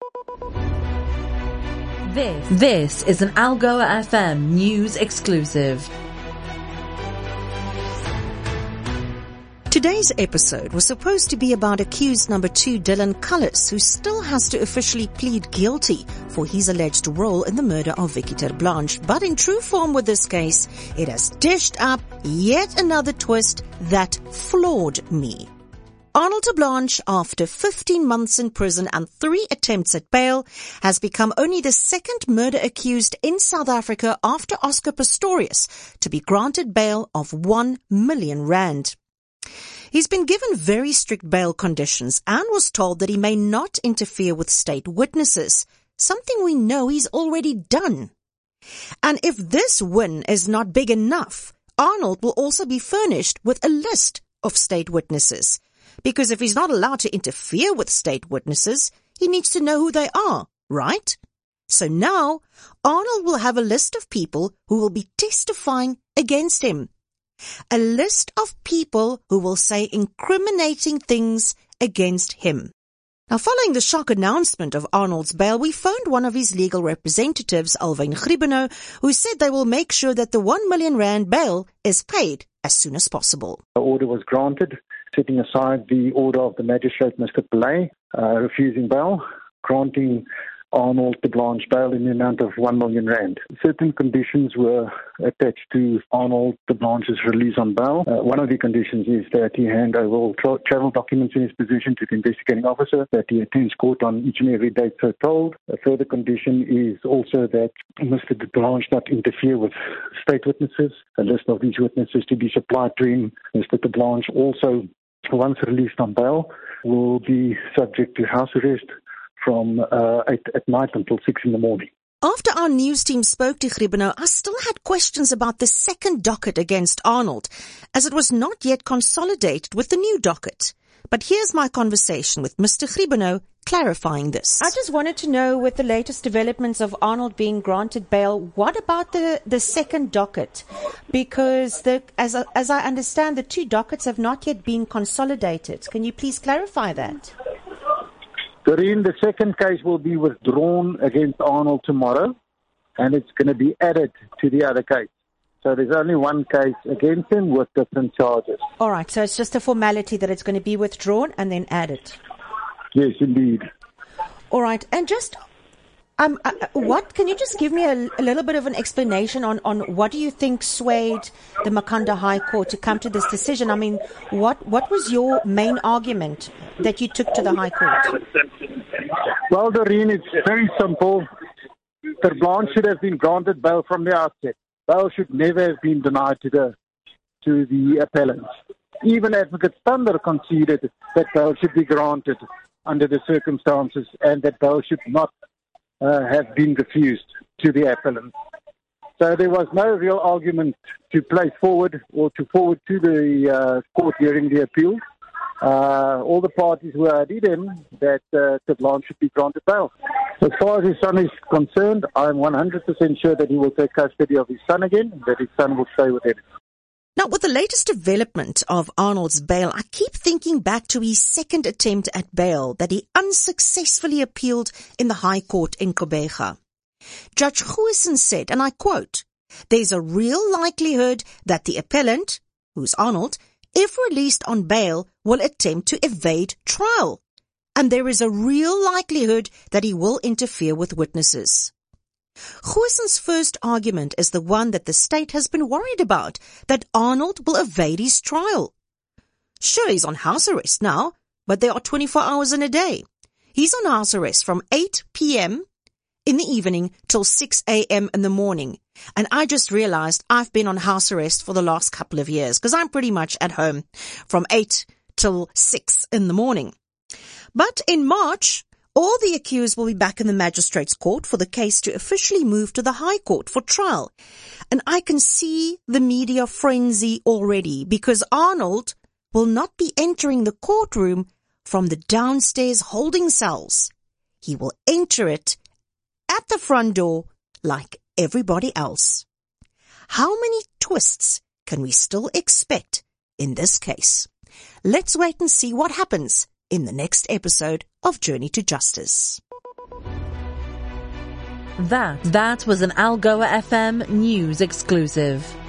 This is an Algoa FM news exclusive. Today's episode was supposed to be about accused number 2 Dylan Cullis, who still has to officially plead guilty for his alleged role in the murder of Vicky ter Blanche. But in true form with this case, it has dished up yet another twist that floored me. Arnold ter Blanche, after 15 months in prison and 3 attempts at bail, has become only the second murder accused in South Africa after Oscar Pistorius to be granted bail of 1 million rand. He's been given very strict bail conditions and was told that he may not interfere with state witnesses, something we know he's already done. And if this win is not big enough, Arnold will also be furnished with a list of state witnesses. Because if he's not allowed to interfere with state witnesses, he needs to know who they are, right? So now, Arnold will have a list of people who will be testifying against him. A list of people who will say incriminating things against him. Now, following the shock announcement of Arnold's bail, we phoned one of his legal representatives, Alwyn Griebenow, who said they will make sure that the 1 million rand bail is paid as soon as possible. The order was granted, setting aside the order of the magistrate, Mr. Pillay, refusing bail, granting Arnold ter Blanche bail in the amount of 1 million rand. Certain conditions were attached to Arnold ter Blanche's release on bail. One of the conditions is that he hand over all travel documents in his possession to the investigating officer, that he attends court on each and every date so told. A further condition is also that Mr. ter Blanche not interfere with state witnesses. A list of these witnesses to be supplied to him. Mr. ter Blanche also, once released on bail, will be subject to house arrest from 8 at night until 6 in the morning. After our news team spoke to Griebenow, I still had questions about the second docket against Arnold, as it was not yet consolidated with the new docket. But here's my conversation with Mr. Griebenow clarifying this. I just wanted to know, with the latest developments of Arnold being granted bail, what about the second docket? Because as I understand, the 2 dockets have not yet been consolidated. Can you please clarify that? Doreen, the second case will be withdrawn against Arnold tomorrow, and it's going to be added to the other case. So there's only one case against him with different charges. All right, so it's just a formality that it's going to be withdrawn and then added. Yes, indeed. All right, and just what can you just give me a little bit of an explanation on what do you think swayed the Makhanda High Court to come to this decision? I mean, what was your main argument that you took to the High Court? Well, Doreen, it's very simple. Ter Blanche should have been granted bail from the outset. Bail should never have been denied to the appellants. Even Advocate Stander conceded that bail should be granted under the circumstances, and that bail should not have been refused to the appellant. So there was no real argument to place forward or to forward to the court hearing the appeal. All the parties were agreed in that ter Blanche should be granted bail. As far as his son is concerned, I'm 100% sure that he will take custody of his son again, and that his son will stay with him. Now, with the latest development of Arnold's bail, I keep thinking back to his second attempt at bail that he unsuccessfully appealed in the High Court in Gqeberha. Judge Goosen said, and I quote, "There's a real likelihood that the appellant, who's Arnold, if released on bail, will attempt to evade trial. And there is a real likelihood that he will interfere with witnesses." Goosen's first argument is the one that the state has been worried about, that Arnold will evade his trial. Sure, he's on house arrest now, but there are 24 hours in a day. He's on house arrest from 8 p.m. in the evening till 6 a.m. in the morning. And I just realized I've been on house arrest for the last couple of years, because I'm pretty much at home from 8 till 6 in the morning. But in March, all the accused will be back in the magistrate's court for the case to officially move to the High Court for trial. And I can see the media frenzy already, because Arnold will not be entering the courtroom from the downstairs holding cells. He will enter it at the front door like everybody else. How many twists can we still expect in this case? Let's wait and see what happens in the next episode of Journey to Justice. That was an Algoa FM news exclusive.